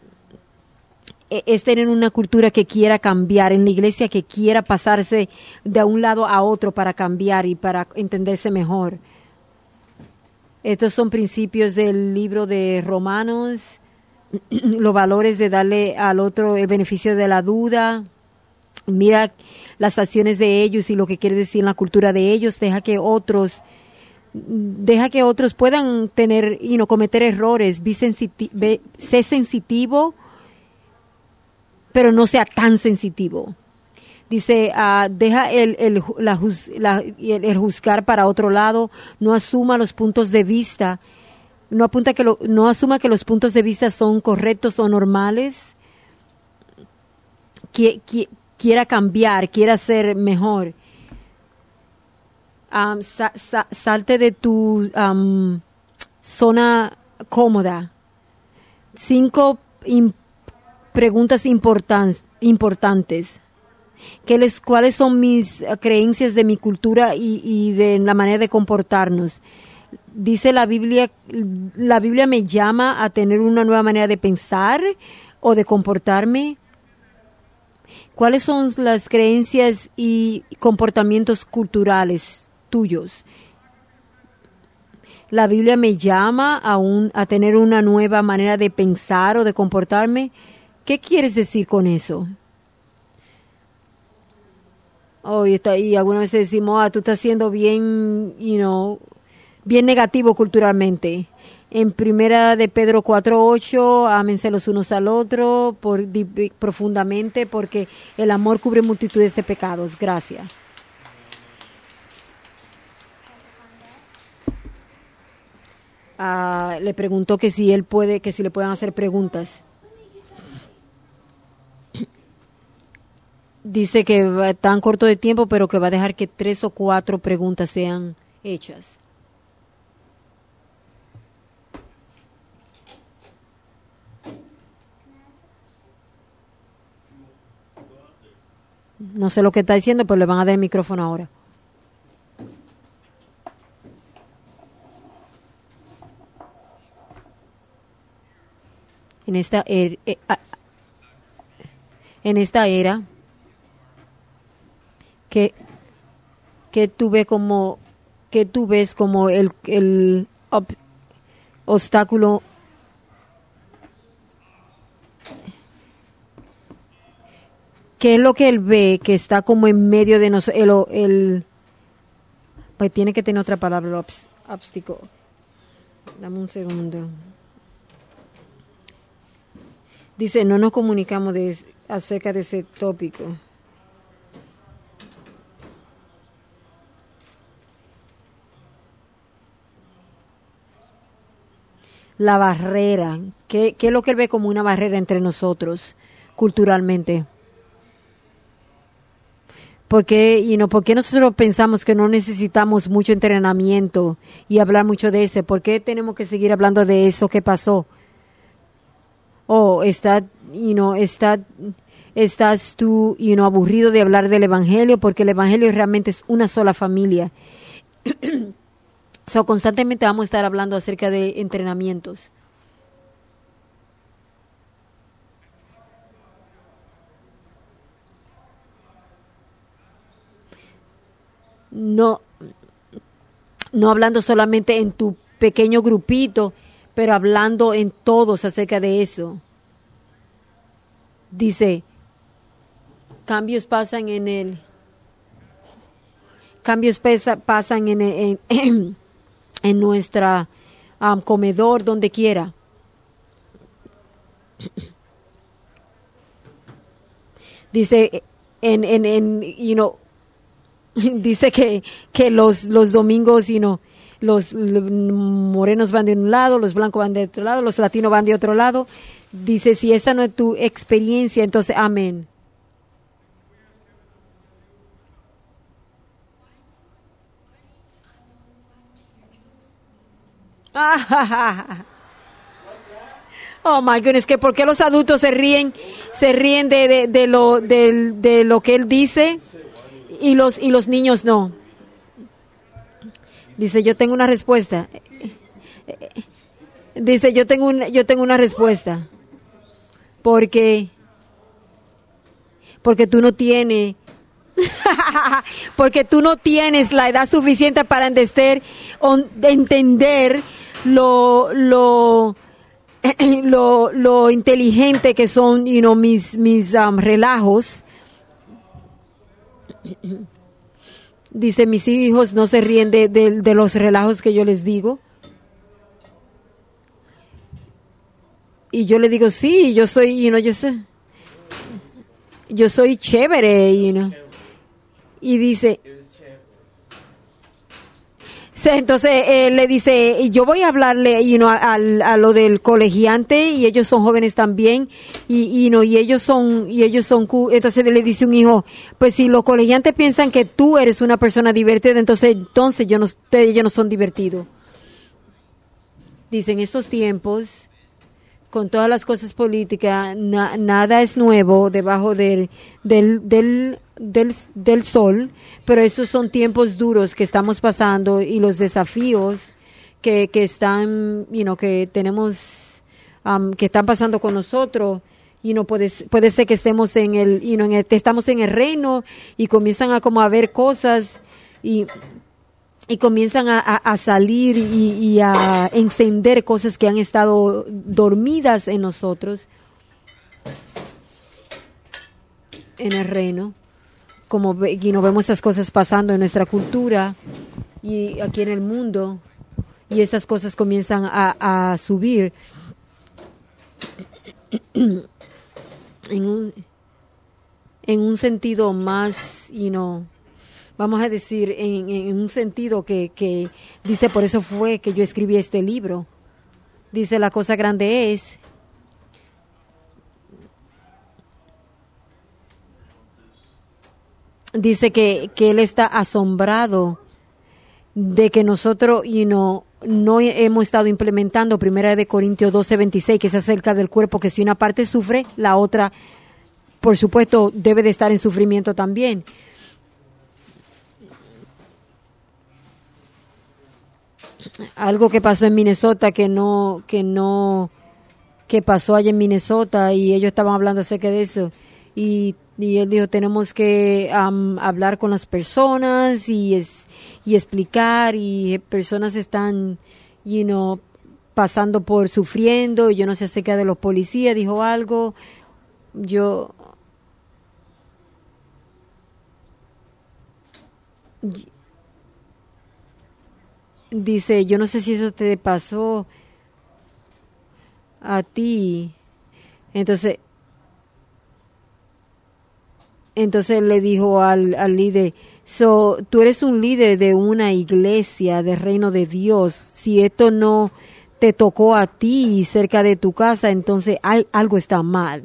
es tener una cultura que quiera cambiar, en la iglesia que quiera pasarse de un lado a otro para cambiar y para entenderse mejor. Estos son principios del libro de Romanos, los valores de darle al otro el beneficio de la duda. Mira las acciones de ellos y lo que quiere decir la cultura de ellos. Deja que otros puedan tener cometer errores. Sé sensitivo, pero no sea tan sensitivo. Dice, deja el juzgar para otro lado, no asuma los puntos de vista, no asuma que los puntos de vista son correctos o normales, quiera cambiar, quiera ser mejor. Salte de tu zona cómoda. 5 preguntas importantes. ¿Cuáles son mis creencias de mi cultura y de la manera de comportarnos? Dice la Biblia me llama a tener una nueva manera de pensar o de comportarme. ¿Cuáles son las creencias y comportamientos culturales tuyos? La Biblia me llama a tener una nueva manera de pensar o de comportarme. ¿Qué quieres decir con eso? Y algunas veces decimos, tú estás siendo bien, bien negativo culturalmente. En primera de Pedro 4:8, ámense los unos al otro profundamente, porque el amor cubre multitudes de pecados. Gracias. Le preguntó que si le pueden hacer preguntas. Dice que va tan corto de tiempo, pero que va a dejar que 3 o 4 preguntas sean hechas. No sé lo que está diciendo, pero le van a dar el micrófono ahora. En esta era que tú ves como el obstáculo ¿qué es lo que él ve que está como en medio de nosotros? Pues tiene que tener otra palabra, obstáculo. Dame un segundo. Dice, no nos comunicamos acerca de ese tópico. La barrera. ¿Qué es lo que él ve como una barrera entre nosotros culturalmente? ¿Por qué nosotros pensamos que no necesitamos mucho entrenamiento y hablar mucho de eso? ¿Por qué tenemos que seguir hablando de eso que pasó? O estás tú, aburrido de hablar del evangelio, porque el evangelio realmente es una sola familia. Constantemente vamos a estar hablando acerca de entrenamientos. No hablando solamente en tu pequeño grupito, pero hablando en todos acerca de eso. Dice, pasan en nuestra comedor, donde quiera. Dice dice que los domingos, los morenos van de un lado, los blancos van de otro lado, los latinos van de otro lado. Dice, si esa no es tu experiencia, entonces amén. Oh my goodness, que por qué los adultos se ríen de lo que él dice y los niños no. Dice, yo tengo una respuesta. Dice, yo tengo una respuesta. Porque tú no tienes porque tú no tienes la edad suficiente para entender lo inteligente que son mis relajos. Dice, mis hijos no se ríen de los relajos que yo les digo. Y yo le digo, sí, yo soy chévere, Y dice, entonces él le dice, yo voy a hablarle, a lo del colegiante, y ellos son jóvenes también, y ellos son entonces le dice un hijo, pues si los colegiantes piensan que tú eres una persona divertida, entonces ellos no son divertidos. Dice, en estos tiempos, con todas las cosas políticas, nada es nuevo debajo del sol, pero esos son tiempos duros que estamos pasando y los desafíos que están, que tenemos, que están pasando con nosotros. Puede ser que estemos estamos en el reino y comienzan a ver cosas y comienzan a salir y a encender cosas que han estado dormidas en nosotros en el reino, como vemos esas cosas pasando en nuestra cultura y aquí en el mundo, y esas cosas comienzan a subir en un sentido más, vamos a decir, en un sentido que dice, por eso fue que yo escribí este libro. Dice, la cosa grande es dice que él está asombrado de que nosotros no hemos estado implementando 1 Corintios 12:26, que es acerca del cuerpo, que si una parte sufre, la otra, por supuesto, debe de estar en sufrimiento también. Algo que pasó en Minnesota que pasó allá en Minnesota, y ellos estaban hablando acerca de eso, y él dijo, tenemos que hablar con las personas y explicar, y personas están pasando por sufriendo, y yo no sé acerca de los policías, dijo algo. Dice, yo no sé si eso te pasó a ti. Entonces, Entonces le dijo al líder, tú eres un líder de una iglesia del reino de Dios. Si esto no te tocó a ti cerca de tu casa, entonces algo está mal.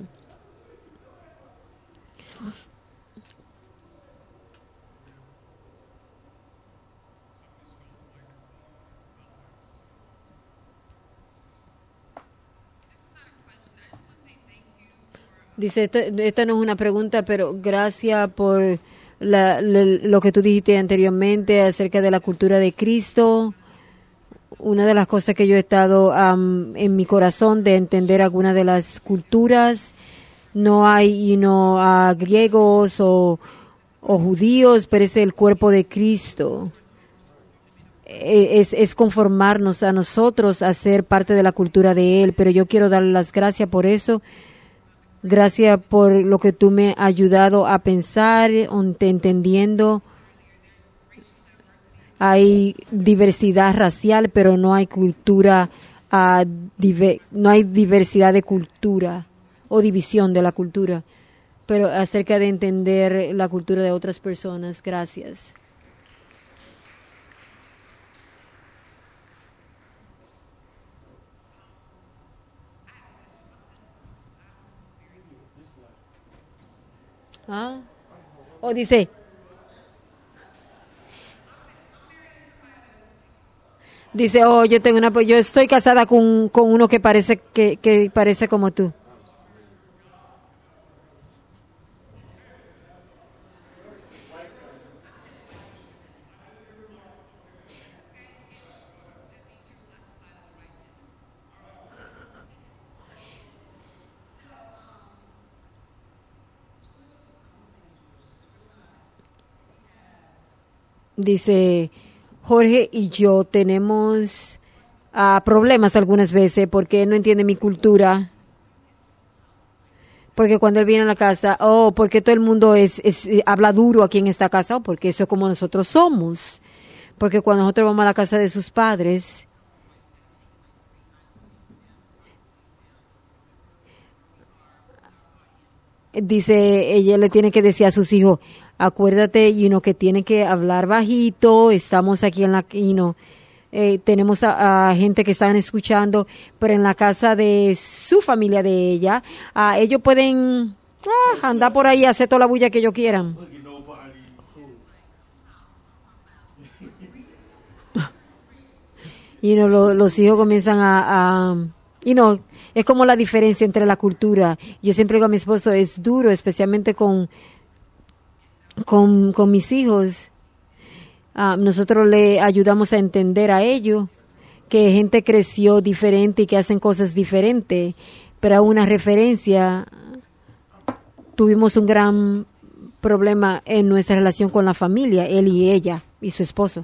Dice, esta no es una pregunta, pero gracias por lo que tú dijiste anteriormente acerca de la cultura de Cristo. Una de las cosas que yo he estado en mi corazón de entender algunas de las culturas, no hay griegos o judíos, pero es el cuerpo de Cristo. Es conformarnos a nosotros a ser parte de la cultura de Él, pero yo quiero darle las gracias por eso. Gracias por lo que tú me has ayudado a pensar, entendiendo. Hay diversidad racial, pero no hay cultura, no hay diversidad de cultura o división de la cultura. Pero acerca de entender la cultura de otras personas, gracias. O dice, yo estoy casada con uno que parece como tú. Dice, Jorge y yo tenemos problemas algunas veces porque él no entiende mi cultura. Porque cuando él viene a la casa, porque todo el mundo habla duro aquí en esta casa, porque eso es como nosotros somos. Porque cuando nosotros vamos a la casa de sus padres, dice, ella le tiene que decir a sus hijos, acuérdate, que tiene que hablar bajito, estamos aquí en la, tenemos a gente que están escuchando, pero en la casa de su familia, de ella, ellos pueden andar por ahí y hacer toda la bulla que ellos quieran. Los hijos comienzan es como la diferencia entre la cultura. Yo siempre digo a mi esposo, es duro, especialmente con mis hijos. Nosotros le ayudamos a entender a ellos que gente creció diferente y que hacen cosas diferentes, pero a una referencia tuvimos un gran problema en nuestra relación con la familia, él y ella y su esposo.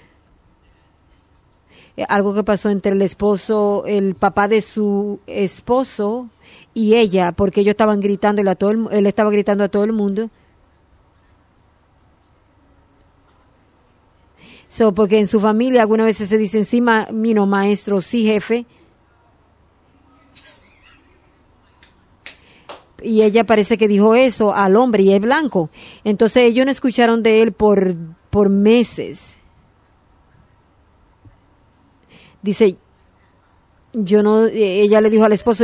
Algo que pasó entre el papá de su esposo y ella, porque ellos estaban gritando él estaba gritando a todo el mundo. Porque en su familia algunas veces se dicen sí, maestro, sí, jefe. Y ella parece que dijo eso al hombre y es blanco. Entonces ellos no escucharon de él por meses. Dice, ella le dijo al esposo,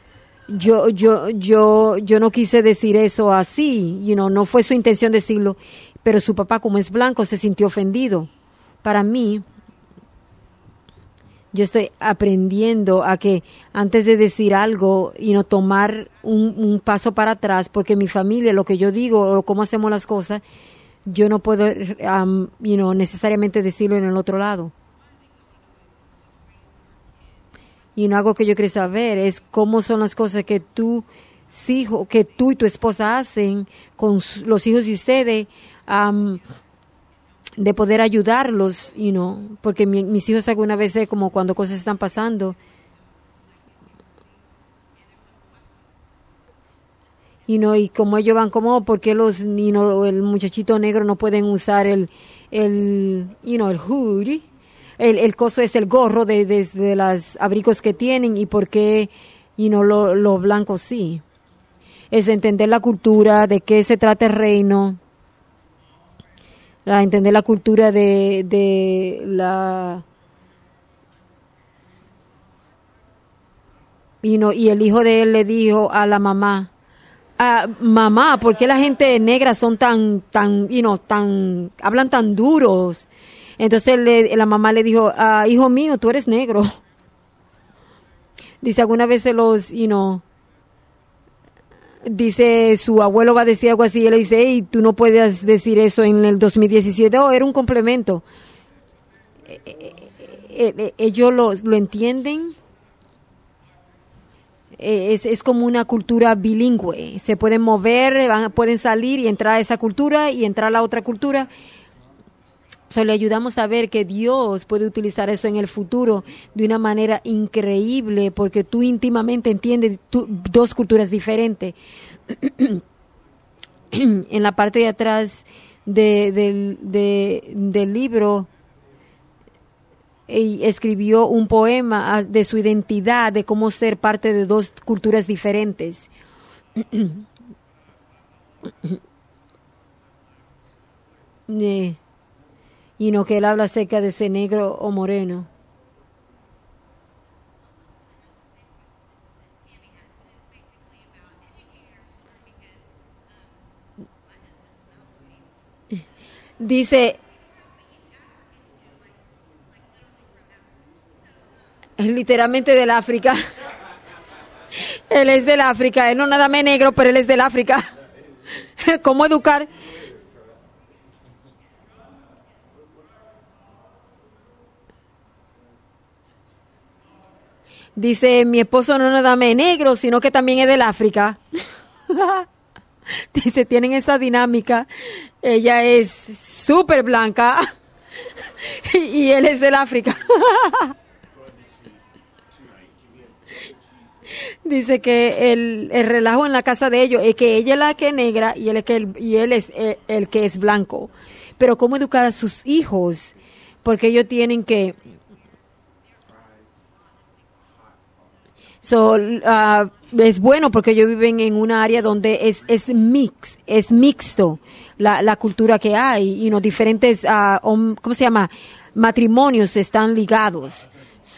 yo no quise decir eso así, no fue su intención decirlo, pero su papá, como es blanco, se sintió ofendido. Para mí, yo estoy aprendiendo a que antes de decir algo, tomar un paso para atrás, porque mi familia, lo que yo digo o cómo hacemos las cosas, yo no puedo, necesariamente decirlo en el otro lado. Algo que yo quiero saber es cómo son las cosas que tú y tu esposa hacen con los hijos de ustedes, de poder ayudarlos, porque mis hijos algunas veces, como cuando cosas están pasando, y como ellos van como, porque el muchachito negro no pueden usar el hood, el coso es el gorro de los abrigos que tienen, y por qué los blancos sí. es entender la cultura, de qué se trata el reino, entender la cultura de la... Y el hijo de él le dijo a la mamá, mamá, ¿por qué la gente negra son tan, hablan tan duros? Entonces la mamá le dijo, hijo mío, tú eres negro. Dice, alguna vez dice, su abuelo va a decir algo así, y él le dice, hey, tú no puedes decir eso en el 2017. Oh, era un complemento. Ellos lo entienden. Es como una cultura bilingüe. Se pueden mover, pueden salir y entrar a esa cultura y entrar a la otra cultura. Le ayudamos a ver que Dios puede utilizar eso en el futuro de una manera increíble, porque tú íntimamente entiendes dos culturas diferentes. En la parte de atrás del libro, escribió un poema de su identidad, de cómo ser parte de dos culturas diferentes. Y no que él habla acerca de ser negro o moreno. Dice, es literalmente del África. Él es del África, él no nada más negro, pero él es del África. ¿Cómo educar? Dice, mi esposo no nada más es negro, sino que también es del África. Dice, tienen esa dinámica. Ella es súper blanca y él es del África. Dice que el relajo en la casa de ellos es que ella es la que es negra y él es el que es blanco. Pero ¿cómo educar a sus hijos? Porque ellos tienen que... es bueno porque ellos viven en una área donde es mixto la cultura que hay y los diferentes, ¿cómo se llama? Matrimonios están ligados.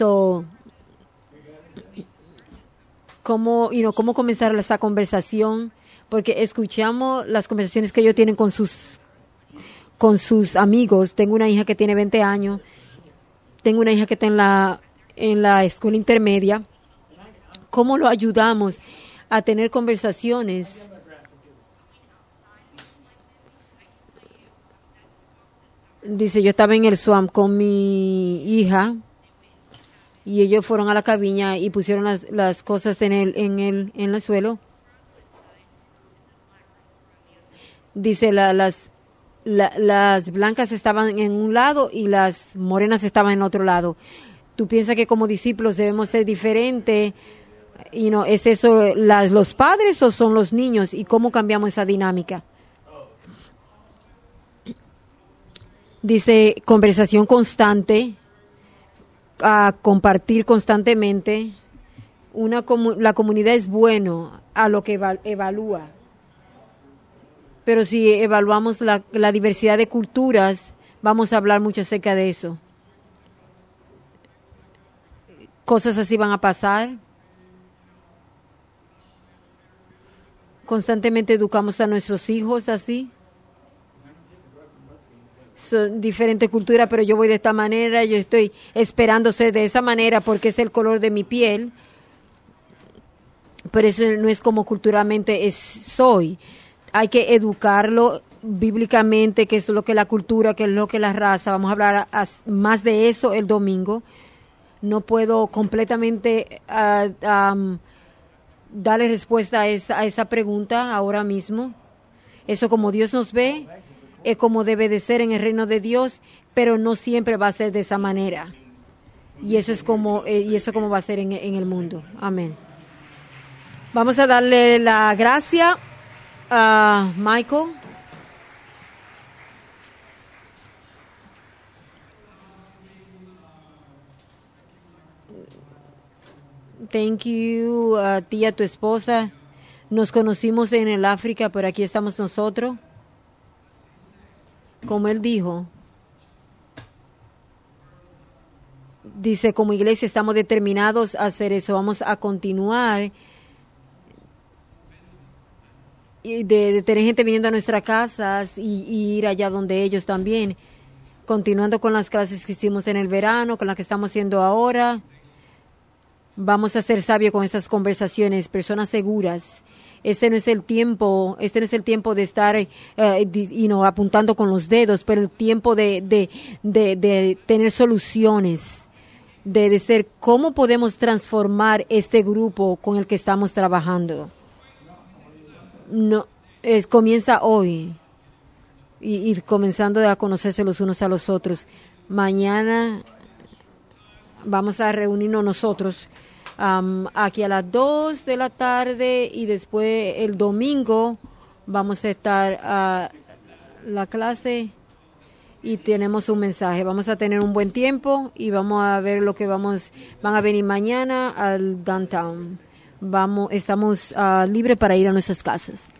¿Cómo comenzar esa conversación? Porque escuchamos las conversaciones que ellos tienen con sus amigos. Tengo una hija que tiene 20 años. Tengo una hija que está en la escuela intermedia. ¿Cómo lo ayudamos a tener conversaciones? Dice, yo estaba en el swamp con mi hija y ellos fueron a la cabina y pusieron las cosas en el suelo. Dice, las blancas estaban en un lado y las morenas estaban en otro lado. ¿Tú piensas que como discípulos debemos ser diferentes? ¿Es eso los padres o son los niños? ¿Y cómo cambiamos esa dinámica? Dice, conversación constante, compartir constantemente. La comunidad es bueno a lo que evalúa. Pero si evaluamos la diversidad de culturas, vamos a hablar mucho acerca de eso. Cosas así van a pasar. Constantemente educamos a nuestros hijos así. Son diferentes culturas, pero yo voy de esta manera, yo estoy esperando ser de esa manera porque es el color de mi piel. Pero eso no es como culturalmente soy. Hay que educarlo bíblicamente, qué es lo que la cultura, qué es lo que la raza. Vamos a hablar más de eso el domingo. No puedo completamente darle respuesta a esa pregunta ahora mismo. Eso como Dios nos ve, es como debe de ser en el reino de Dios, pero no siempre va a ser de esa manera. Y eso es como va a ser en el mundo. Amén. Vamos a darle la gracia a Michael. Thank you a ti, a tu esposa. Nos conocimos en el África, pero aquí estamos nosotros. Como él dijo, dice, como iglesia estamos determinados a hacer eso. Vamos a continuar y de tener gente viniendo a nuestras casas y ir allá donde ellos también. Continuando con las clases que hicimos en el verano, con las que estamos haciendo ahora. Vamos a ser sabios con estas conversaciones, personas seguras. Este no es el tiempo de estar apuntando con los dedos, pero el tiempo de tener soluciones, de ser cómo podemos transformar este grupo con el que estamos trabajando. No, comienza hoy y comenzando a conocerse los unos a los otros. Mañana vamos a reunirnos nosotros aquí a las 2 de la tarde y después el domingo vamos a estar a la clase y tenemos un mensaje. Vamos a tener un buen tiempo y vamos a ver lo que van a venir mañana al downtown. Estamos libres para ir a nuestras casas.